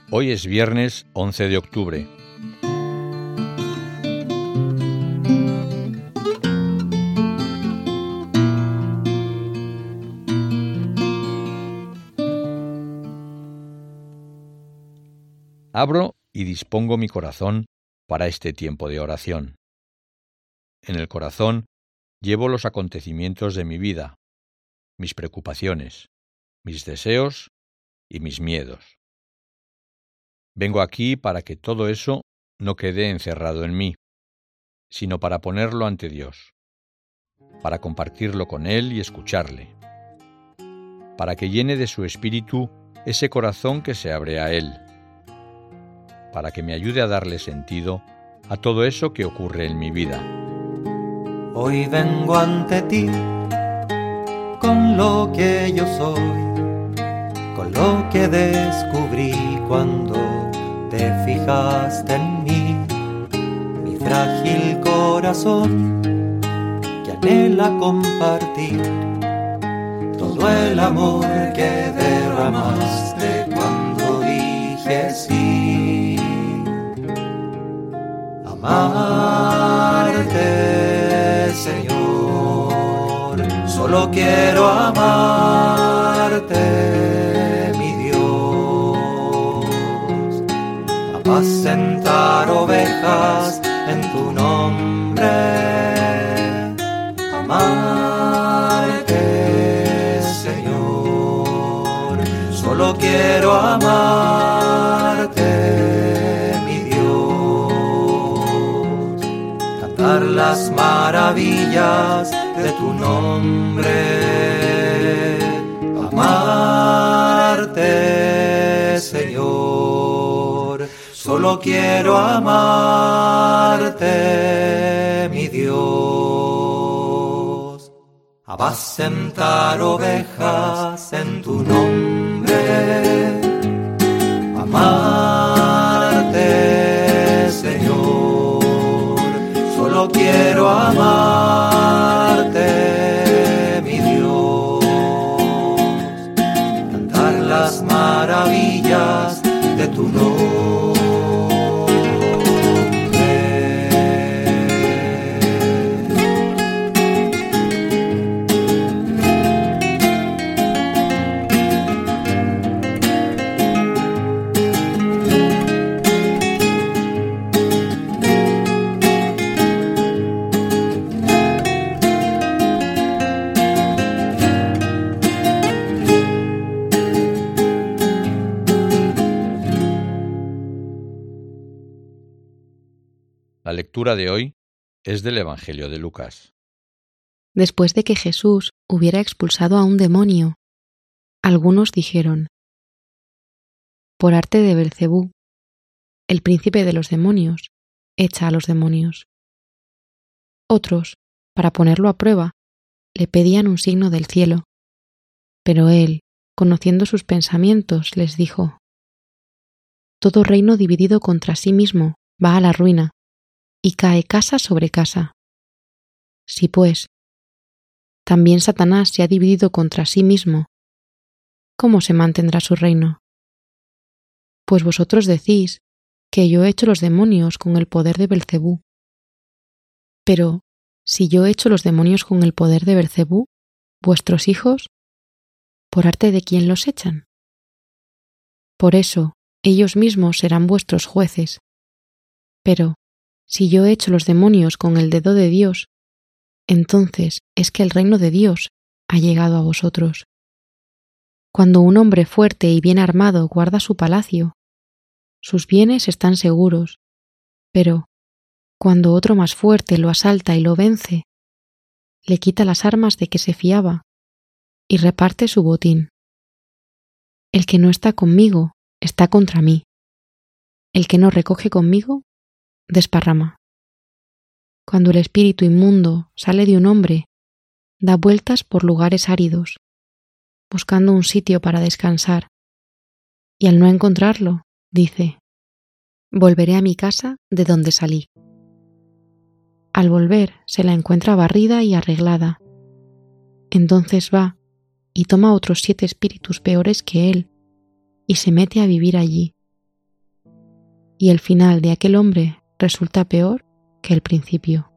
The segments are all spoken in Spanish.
Hoy es viernes 11 de octubre. Abro y dispongo mi corazón para este tiempo de oración. En el corazón llevo los acontecimientos de mi vida, mis preocupaciones, mis deseos y mis miedos. Vengo aquí para que todo eso no quede encerrado en mí, sino para ponerlo ante Dios, para compartirlo con Él y escucharle, para que llene de su espíritu ese corazón que se abre a Él, para que me ayude a darle sentido a todo eso que ocurre en mi vida. Hoy vengo ante ti con lo que yo soy, con lo que descubrí cuando te fijaste en mí, mi frágil corazón que anhela compartir todo el amor que derramaste cuando dije sí. Amarte, Señor, solo quiero amarte, mi Dios, apacentar ovejas en tu nombre, amarte, Señor, solo quiero amarte, mi Dios, cantar las maravillas de tu nombre, amarte, Señor, solo quiero amarte, mi Dios, apacentar ovejas en tu nombre, amarte, Señor, solo quiero amarte, mi Dios, cantar las maravillas de tu nombre. La lectura de hoy es del Evangelio de Lucas. Después de que Jesús hubiera expulsado a un demonio, algunos dijeron: por arte de Beelzebú, el príncipe de los demonios, echa a los demonios. Otros, para ponerlo a prueba, le pedían un signo del cielo. Pero él, conociendo sus pensamientos, les dijo: todo reino dividido contra sí mismo va a la ruina, y cae casa sobre casa. Si pues, también Satanás se ha dividido contra sí mismo, ¿cómo se mantendrá su reino? Pues vosotros decís que yo he hecho los demonios con el poder de Beelzebú. Pero, si yo he hecho los demonios con el poder de Beelzebú, vuestros hijos, ¿por arte de quién los echan? Por eso, ellos mismos serán vuestros jueces. Pero, si yo he hecho los demonios con el dedo de Dios, entonces es que el reino de Dios ha llegado a vosotros. Cuando un hombre fuerte y bien armado guarda su palacio, sus bienes están seguros, pero cuando otro más fuerte lo asalta y lo vence, le quita las armas de que se fiaba y reparte su botín. El que no está conmigo está contra mí. El que no recoge conmigo desparrama. Cuando el espíritu inmundo sale de un hombre, da vueltas por lugares áridos, buscando un sitio para descansar, y al no encontrarlo, dice: volveré a mi casa de donde salí. Al volver se la encuentra barrida y arreglada. Entonces va y toma otros 7 espíritus peores que él y se mete a vivir allí. y el final de aquel hombre resulta peor que el principio.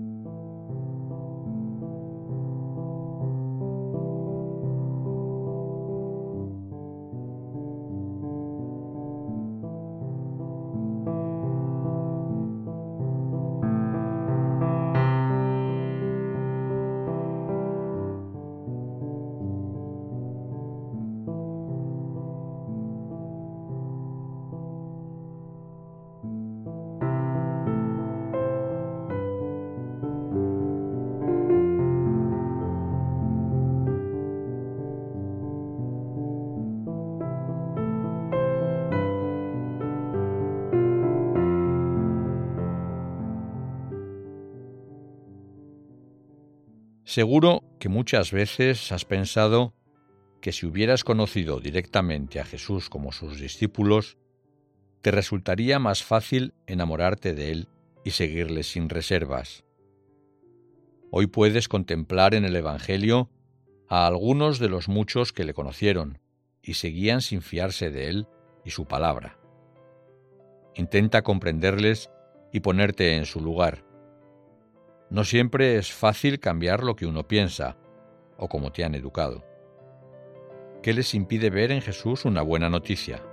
Seguro que muchas veces has pensado que si hubieras conocido directamente a Jesús como sus discípulos, te resultaría más fácil enamorarte de Él y seguirle sin reservas. Hoy puedes contemplar en el Evangelio a algunos de los muchos que le conocieron y seguían sin fiarse de Él y su palabra. Intenta comprenderles y ponerte en su lugar. No siempre es fácil cambiar lo que uno piensa o como te han educado. ¿Qué les impide ver en Jesús una buena noticia?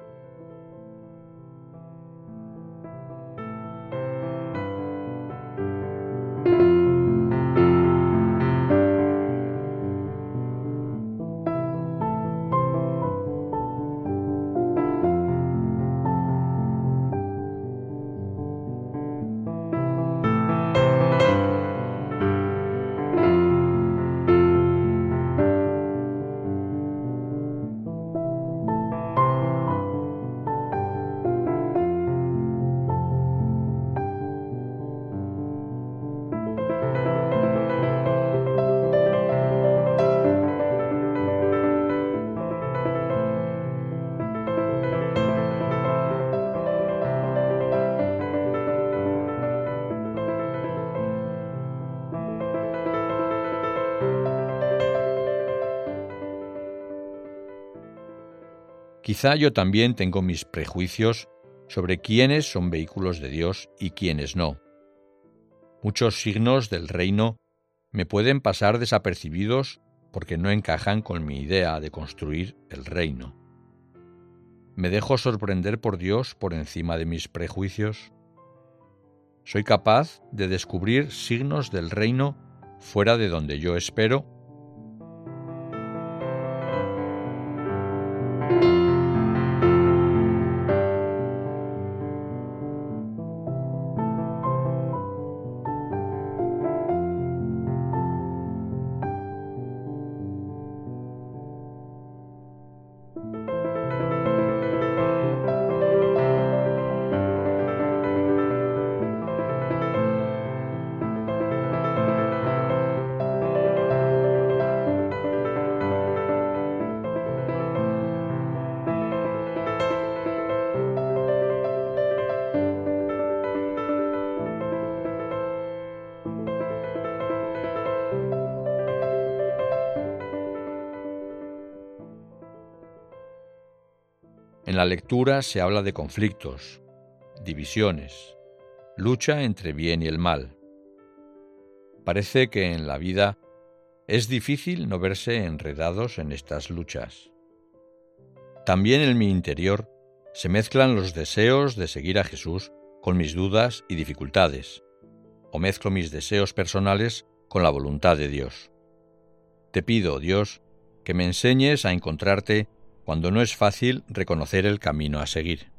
Quizá yo también tengo mis prejuicios sobre quiénes son vehículos de Dios y quiénes no. Muchos signos del reino me pueden pasar desapercibidos porque no encajan con mi idea de construir el reino. ¿Me dejo sorprender por Dios por encima de mis prejuicios? ¿Soy capaz de descubrir signos del reino fuera de donde yo espero? En la lectura se habla de conflictos, divisiones, lucha entre bien y el mal. Parece que en la vida es difícil no verse enredados en estas luchas. También en mi interior se mezclan los deseos de seguir a Jesús con mis dudas y dificultades, o mezclo mis deseos personales con la voluntad de Dios. Te pido, Dios, que me enseñes a encontrarte cuando no es fácil reconocer el camino a seguir.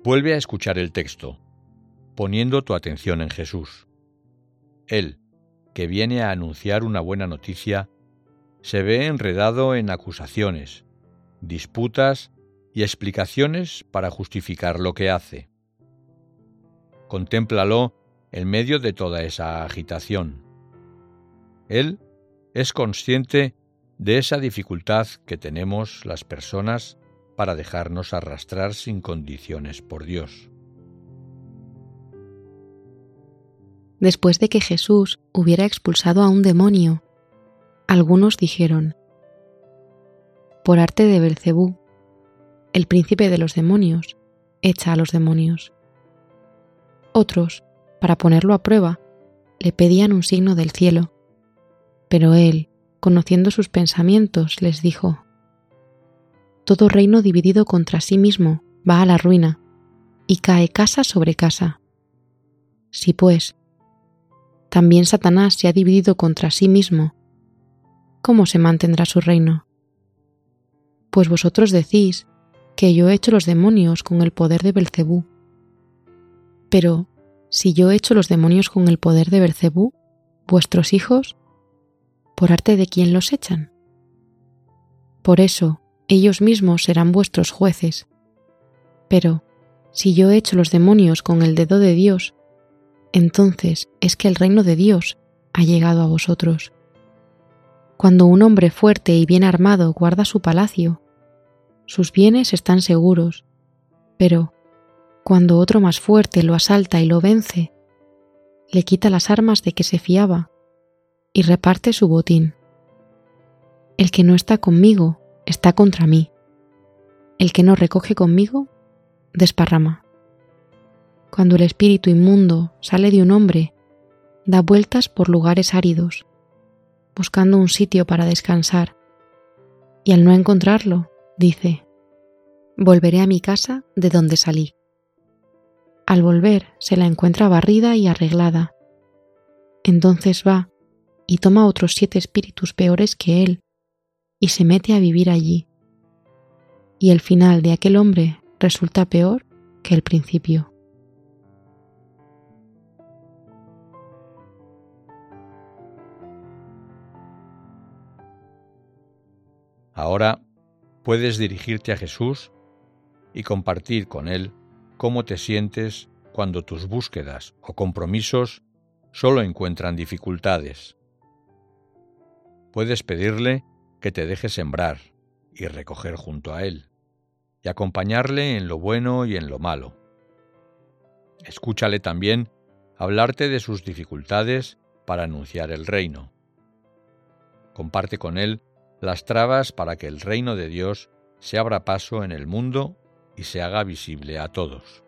Vuelve a escuchar el texto, poniendo tu atención en Jesús. Él, que viene a anunciar una buena noticia, se ve enredado en acusaciones, disputas y explicaciones para justificar lo que hace. Contémplalo en medio de toda esa agitación. Él es consciente de esa dificultad que tenemos las personas para dejarnos arrastrar sin condiciones por Dios. Después de que Jesús hubiera expulsado a un demonio, algunos dijeron: por arte de Beelzebú, el príncipe de los demonios, echa a los demonios. Otros, para ponerlo a prueba, le pedían un signo del cielo, pero él, conociendo sus pensamientos, les dijo: todo reino dividido contra sí mismo va a la ruina, y cae casa sobre casa. Si pues también Satanás se ha dividido contra sí mismo, ¿cómo se mantendrá su reino? Pues vosotros decís que yo he hecho los demonios con el poder de Beelzebú. Pero si yo he hecho los demonios con el poder de Beelzebú, vuestros hijos, ¿por arte de quién los echan? Por eso ellos mismos serán vuestros jueces. Pero si yo he hecho los demonios con el dedo de Dios, entonces es que el reino de Dios ha llegado a vosotros. Cuando un hombre fuerte y bien armado guarda su palacio, sus bienes están seguros, pero cuando otro más fuerte lo asalta y lo vence, le quita las armas de que se fiaba y reparte su botín. El que no está conmigo está contra mí. El que no recoge conmigo, desparrama. Cuando el espíritu inmundo sale de un hombre, da vueltas por lugares áridos, buscando un sitio para descansar, y al no encontrarlo, dice: volveré a mi casa de donde salí. Al volver se la encuentra barrida y arreglada. Entonces va y toma otros 7 espíritus peores que él y se mete a vivir allí. Y el final de aquel hombre resulta peor que el principio. Ahora puedes dirigirte a Jesús y compartir con Él cómo te sientes cuando tus búsquedas o compromisos solo encuentran dificultades. Puedes pedirle que te deje sembrar y recoger junto a Él, y acompañarle en lo bueno y en lo malo. Escúchale también hablarte de sus dificultades para anunciar el reino. Comparte con Él las trabas para que el reino de Dios se abra paso en el mundo y se haga visible a todos.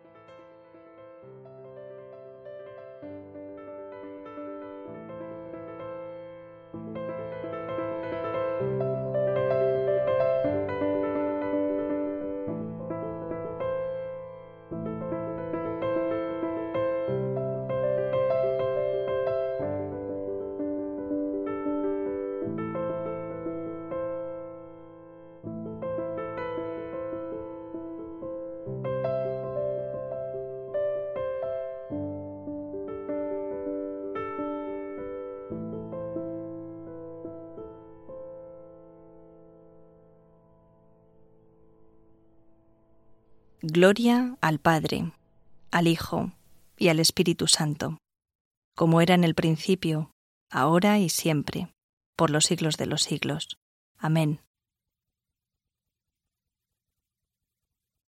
Gloria al Padre, al Hijo y al Espíritu Santo, como era en el principio, ahora y siempre, por los siglos de los siglos. Amén.